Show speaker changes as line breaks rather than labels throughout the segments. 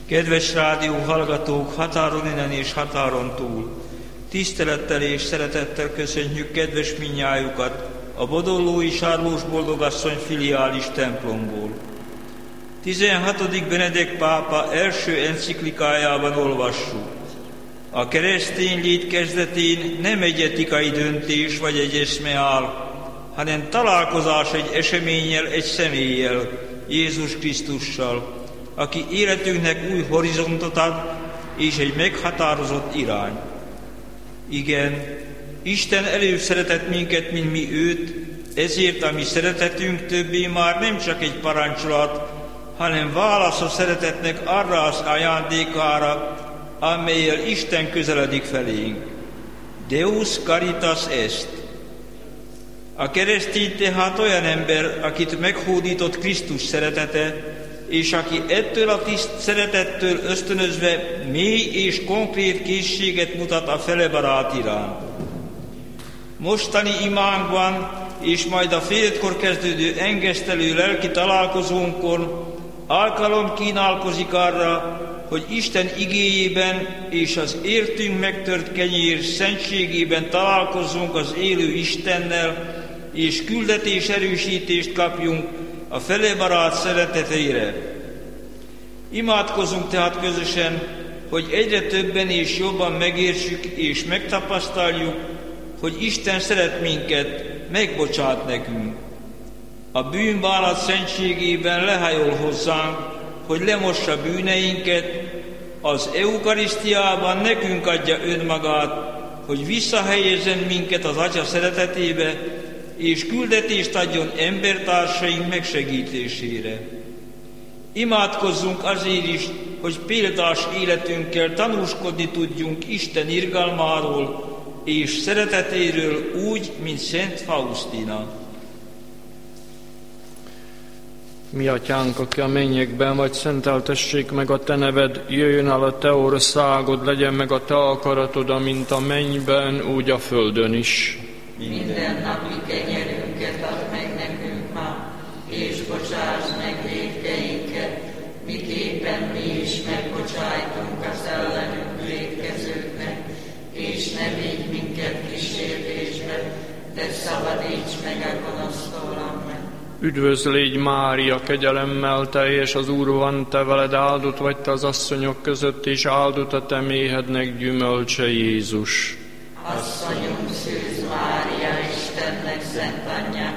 Kedves rádió hallgatók határon innen és határon túl, tisztelettel és szeretettel köszöntjük kedves minnyájukat a Bodollói Sárlós Boldogasszony filiális templomból. 16. Benedek pápa első enciklikájában olvassuk: a keresztény lét kezdetén nem egy etikai döntés vagy egy eszme áll, hanem találkozás egy eseménnyel, egy személlyel, Jézus Krisztussal, aki életünknek új horizontot ad és egy meghatározott irány. Igen, Isten előbb szeretett minket, mint mi őt, ezért a mi szeretetünk többé már nem csak egy parancsolat, hanem válasz a szeretetnek arra az ajándékára, amellyel Isten közeledik felénk. Deus caritas est. A keresztény tehát olyan ember, akit meghódított Krisztus szeretete, és aki ettől a tiszt szeretettől ösztönözve mély és konkrét készséget mutat a felebarát iránt. Mostani imánkban és majd a féltkor kezdődő engesztelő lelki találkozónkon alkalom kínálkozik arra, hogy Isten igéjében és az értünk megtört kenyér szentségében találkozzunk az élő Istennel, és küldetés erősítést kapjunk a felebarát szeretetére. Imádkozunk tehát közösen, hogy egyre többen és jobban megértsük és megtapasztaljuk, hogy Isten szeret minket, megbocsát nekünk. A bűnbánat szentségében lehajol hozzánk, hogy lemossa bűneinket, az eukarisztiában nekünk adja önmagát, hogy visszahelyezzen minket az Atya szeretetébe, és küldetést adjon embertársaink megsegítésére. Imádkozzunk azért is, hogy példás életünkkel tanúskodni tudjunk Isten irgalmáról és szeretetéről úgy, mint Szent Faustina.
Mi atyánk, aki a mennyekben vagy, szenteltessék meg a te neved, jöjjön el a te országod, legyen meg a te akaratod, amint a mennyben, úgy a földön is.
Minden napi kenyerünket add meg nekünk ma, és bocsáss meg vétkeinket, miképpen mi is megbocsájtunk az ellenünk vétkezőknek, és ne vigy minket kísértésbe, de szabadíts meg a gonosztól, amen.
Üdvözl légy Mária, kegyelemmel teljes, az Úr van te veled, áldott vagy te az asszonyok között, és áldott a te méhednek gyümölcse, Jézus.
Asszonyunk Szűz Mária, Istennek szent anyja,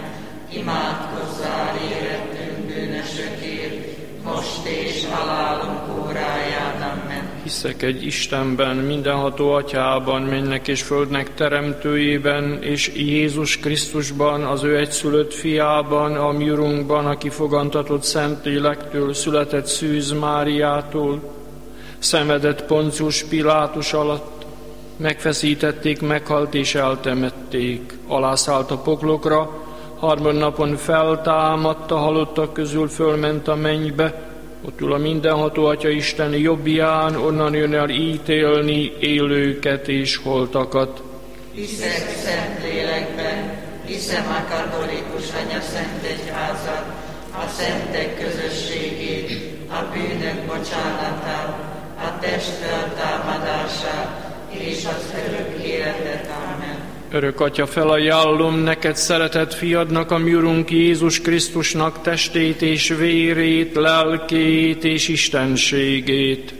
imádkozzál érettünk bűnösökért, most és halálunk óráján, amen.
Hiszek egy Istenben, mindenható Atyában, mennek és földnek teremtőjében, és Jézus Krisztusban, az ő egyszülött fiában, a mi Urunkban, aki fogantatott Szentlélektől, született Szűz Máriától, szenvedett Poncius Pilátus alatt, megfeszítették, meghalt és eltemették, alászállt a poklokra, harmadnapon feltámadt, a halottak közül fölment a mennybe, ott ül a mindenható Atya Isten jobbján, onnan jön el ítélni élőket és holtakat.
Hiszek Szentlélekben, hiszem a katolikus anyaszentegyházat, a szentek közösségét, a bűnök bocsánatát, a test feltámadását, és az örök életet, amen.
Örök Atya, felajánlom neked szeretett fiadnak, a mi Urunk Jézus Krisztusnak testét és vérét, lelkét és istenségét.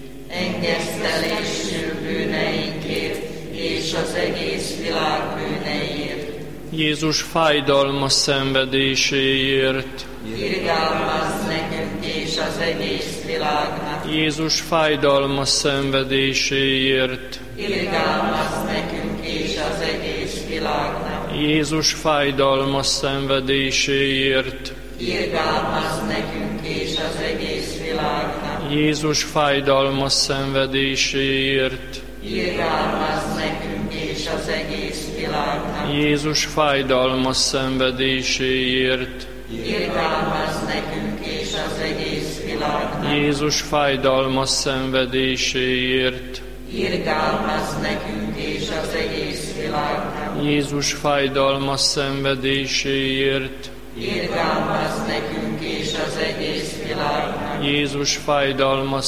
Engesztelésül bűneinkért és az egész világ bűneiért.
Jézus fájdalmas szenvedéséért.
Irgalmazz nekünk és az egész világnak.
Jézus fájdalmas szenvedéséért.
Irgalmazz nekünk és az egész világnak.
Jézus fájdalmas szenvedéséért.
Irgalmazz nekünk és az egész világnak.
Jézus fájdalmas szenvedéséért.
Irgalmazz nekünk és az egész világnak.
Jézus fájdalmas szenvedéséért.
Irgalmazz nekünk és az egész világnak.
Jézus fájdalmas szenvedéséért.
Irgalmazz nekünk és az egész világnak.
Jézus fájdalmas szenvedéséért.
Irgalmazz nekünk és az egész világnak.
Jézus fájdalmas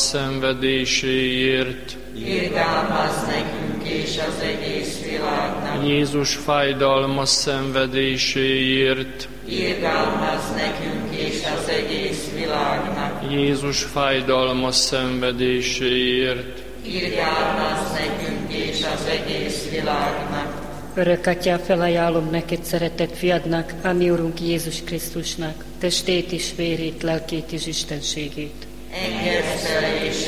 szenvedéséért.
Irgalmazz nekünk és az egész világnak.
Jézus fájdalmas szenvedéséért.
Irgalmazz nekünk és az egész világnak.
Jézus fájdalmas szenvedéséért.
Irgalmazz nekünk és az egész világnak.
Örök Atyám, felajánlom neked szeretett fiadnak, a mi Urunk Jézus Krisztusnak, testét és vérét, lelkét és istenségét.
Engedsz el és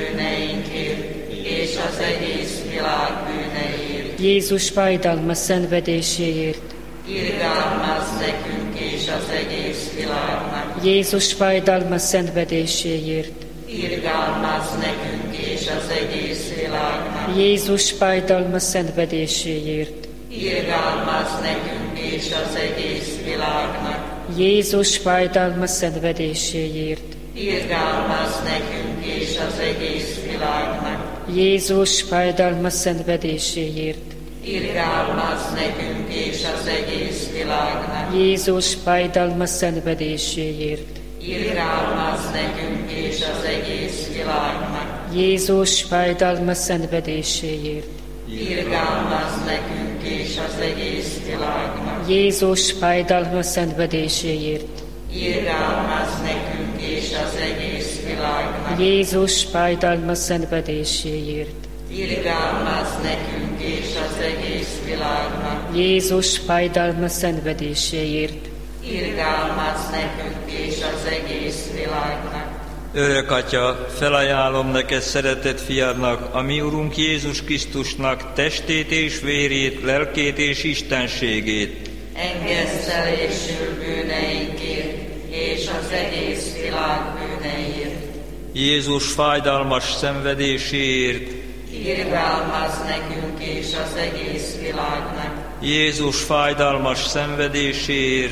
bűneinkért, és az egész világ bűneiért.
Jézus fájdalmas szenvedéséért.
Irgalmazz nekünk és az egész világnak.
Jézus fájdalmas szenvedéséért.
Irgalmazz nekünk és az egész világnak.
Jézus fájdalmas szenvedéséért.
Irgalmazz nekünk és az egész világnak.
Jézus fájdalmas szenvedéséért.
Irgalmazz nekünk és az egész világnak.
Jézus fájdalmas szenvedéséért.
Irgalmazz nekünk és az egész világnak.
Jézus fájdalmas szenvedéséért.
Irgalmazz nekünk és az egész világnak.
Jézus fájdalmas szenvedéséért.
Irgalmazz nekünk és az egész világnak.
Jézus fájdalmas szenvedéséért.
Irgalmazz nekünk és az egész világnak.
Jézus fájdalmas szenvedéséért.
Irgalmazz nekünk és az egész világnak.
Jézus fájdalmas szenvedéséért.
Irgalmazz nekünk és az egész világnak.
Örök Atya, felajánlom neked szeretett fiadnak, a mi Urunk Jézus Krisztusnak testét és vérét, lelkét és istenségét.
Engedsz el és bűneinkért, és az egész világ bűneiért.
Jézus fájdalmas szenvedéséért.
Irgalmazz nekünk és az egész világnak.
Jézus fájdalmas szenvedéséért.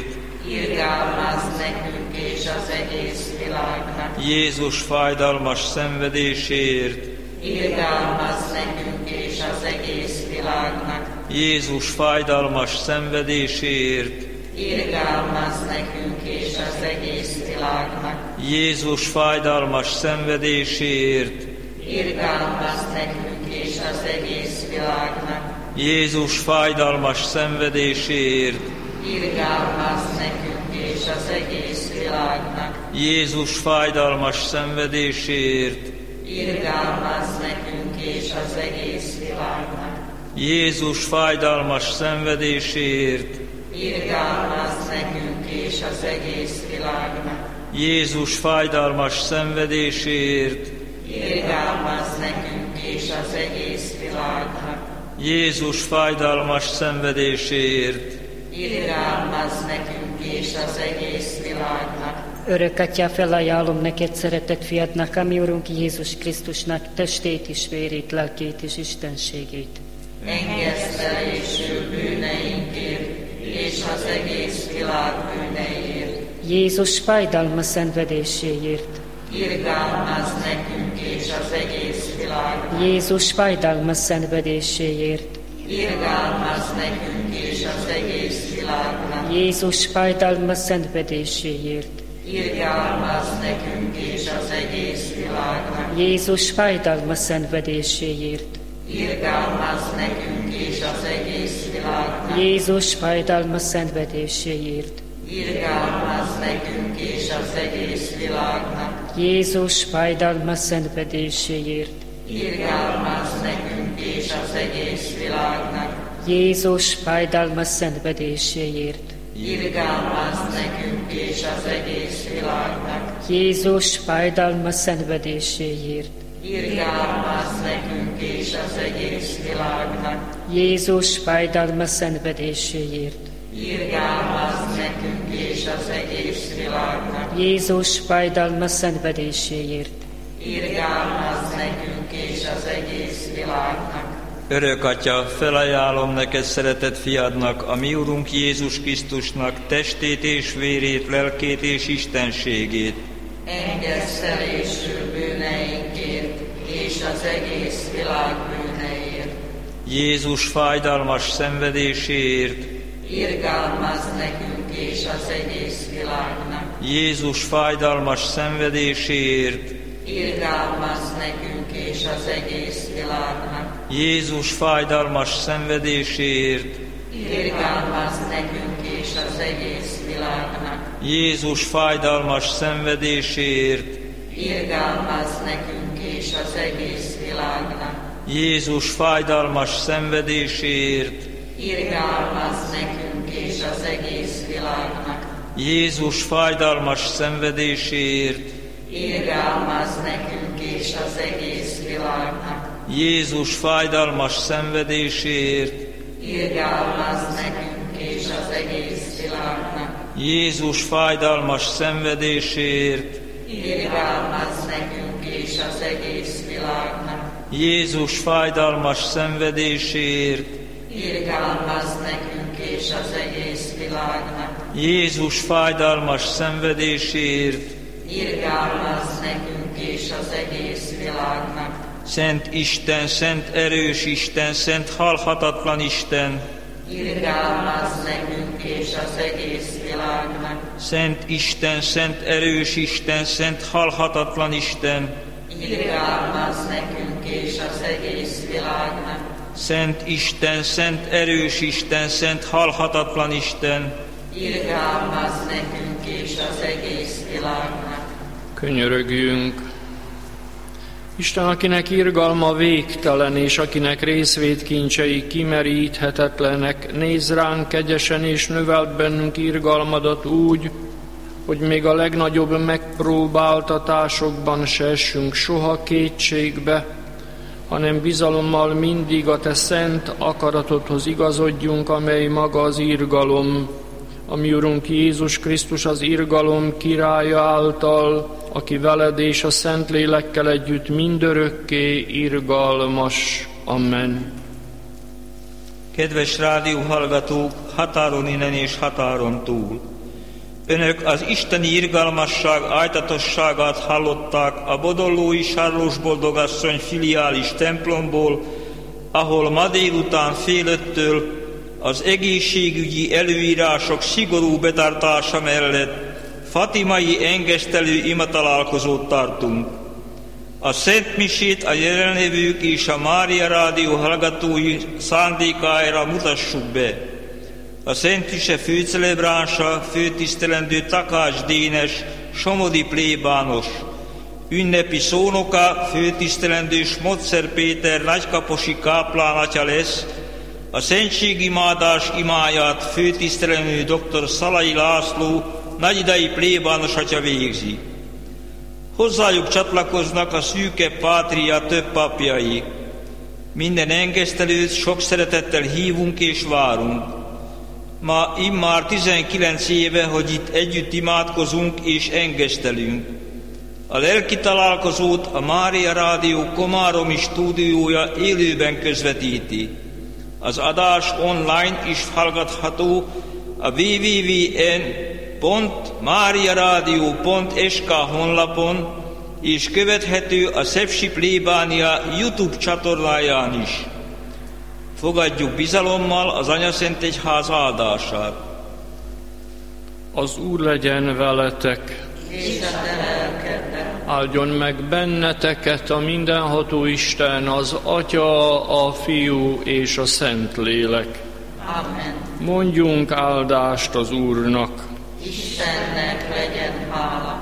Irgalmazz nekünk és az egész világnak.
Jézus fájdalmas szenvedéséért.
Irgalmazz nekünk és az egész világnak.
Jézus fájdalmas szenvedéséért.
Irgalmazz nekünk és az egész világnak.
Jézus fájdalmas szenvedéséért.
Irgalmazz nekünk és az egész világnak.
Jézus fájdalmas szenvedéséért.
Irgalmazz nekünk és az egész világnak.
Jézus fájdalmas szenvedéséért.
Irgalmazz nekünk és az egész világnak.
Jézus fájdalmas szenvedéséért.
Irgalmazz nekünk és az egész világnak.
Jézus fájdalmas szenvedéséért.
Irgalmazz nekünk és az egész világnak.
Jézus fájdalmas szenvedéséért.
Irgalmazz nekünk és az egész világnak.
Örök Atyám, felajánlom neked szeretett fiadnak, a mi Urunk Jézus Krisztusnak testét és vérét, lelkét és istenségét.
Engedsz el és bűneinkért, és az egész világ bűneiért.
Jézus fájdalmas szenvedéséért.
Irgalmazz nekünk és az egész világnak.
Jézus fájdalmas szenvedéséért.
Irgalmazz nekünk és az egész világnak.
Jézus fájdalmas szenvedéséért.
Irgalmazz nekünk és az egész világnak.
Jézus fájdalmas szenvedéséért.
Irgalmazz nekünk és az egész világnak.
Jézus fájdalmas szenvedéséért.
Irgalmazz nekünk és az egész világnak.
Jézus fájdalmas szenvedéséért.
Irgalmazz nekünk és az egész világnak.
Jézus fájdalmas szenvedéséért.
Irgalmazz nekünk és az egész világnak.
Jézus fájdalmas szenvedéséért.
Irgalmazz nekünk és az egész világnak.
Jézus fájdalmas szenvedéséért.
Irgalmazz nekünk és az egész világnak.
Jézus fájdalmas szenvedéséért.
Irgalmazz nekünk és az egész világnak.
Örök Atya, felajánlom neked szeretett fiadnak, a mi Urunk Jézus Krisztusnak testét és vérét, lelkét és istenségét.
Engedsz el és bűneinkért, és az egész világ bűneiért.
Jézus fájdalmas szenvedéséért.
Irgalmazz nekünk és az egész világnak.
Jézus fájdalmas szenvedéséért,
irgalmazz nekünk és az egész világnak.
Jézus fájdalmas szenvedéséért,
Irgalmazz nekünk és az egész világnak.
Jézus fájdalmas szenvedéséért,
Irgalmazz nekünk és az egész világnak.
Jézus fájdalmas szenvedéséért,
Irgalmazz nekünk és az egész világnak.
Jézus fájdalmas szenvedéséért,
Irgalmazz nekünk és az egész világnak.
Jézus fájdalmas szenvedéséért,
Irgalmazz nekünk és az egész világnak.
Jézus fájdalmas szenvedéséért,
Irgalmazz nekünk és az egész világnak.
Jézus fájdalmas szenvedéséért,
Irgalmazz nekünk és az egész világnak.
Jézus fájdalmas szenvedéséért,
Irgalmazz nekünk és az egész világnak.
Szent Isten, szent erős Isten, szent halhatatlan Isten,
Irgalmazz nekünk és az egész világnak.
Szent Isten, szent erős Isten, szent halhatatlan Isten,
Irgalmazz nekünk és az egész világnak.
Szent Isten, szent erős Isten, szent halhatatlan Isten,
Irgalmazz nekünk és az egész világnak.
Könyörögjünk. Isten, akinek irgalma végtelen, és akinek részvétkincsei kimeríthetetlenek, nézz ránk kegyesen, és növeld bennünk irgalmadat úgy, hogy még a legnagyobb megpróbáltatásokban se essünk soha kétségbe, hanem bizalommal mindig a te szent akaratodhoz igazodjunk, amely maga az irgalom, a mi Urunk Jézus Krisztus az irgalom királya által, aki veled és a Szentlélekkel együtt mindörökké irgalmas. Amen.
Kedves rádióhallgatók, határon innen és határon túl! Önök az isteni irgalmasság ájtatosságát hallották a Bodollói Sarlós Boldogasszony filiális templomból, ahol ma délután fél 5-től az egészségügyi előírások szigorú betartása mellett fatimai engesztelő imatalálkozót tartunk. A Szent Misét a jelenlévők és a Mária Rádió hallgatói szándékára mutassuk be. A Szent Mise főcelebránsa főtisztelendő Takács Dénes, somodi plébános. Ünnepi szónoka főtisztelendő Smotzer Péter nagykaposi káplán atya lesz. A szentségimádás imáját főtisztelendő dr. Szalai László nagyidai plébános atya végzi. Hozzájuk csatlakoznak a szűke pátria több papjai. Minden engesztelőt sok szeretettel hívunk és várunk. Ma immár 19 éve, hogy itt együtt imádkozunk és engesztelünk. A lelki találkozót a Mária Rádió komáromi stúdiója élőben közvetíti. Az adás online is hallgatható a www.mariaradio.sk honlapon, és követhető a Szepsi Plébánia YouTube csatornáján is. Fogadjuk bizalommal az Anyaszent Egyház áldását.
Az Úr legyen veletek,
És a te lelkeddel.
áldjon meg benneteket a mindenható Isten, az Atya, a Fiú és a Szentlélek.
Amen.
Mondjunk áldást az Úrnak.
Istennek legyen hála.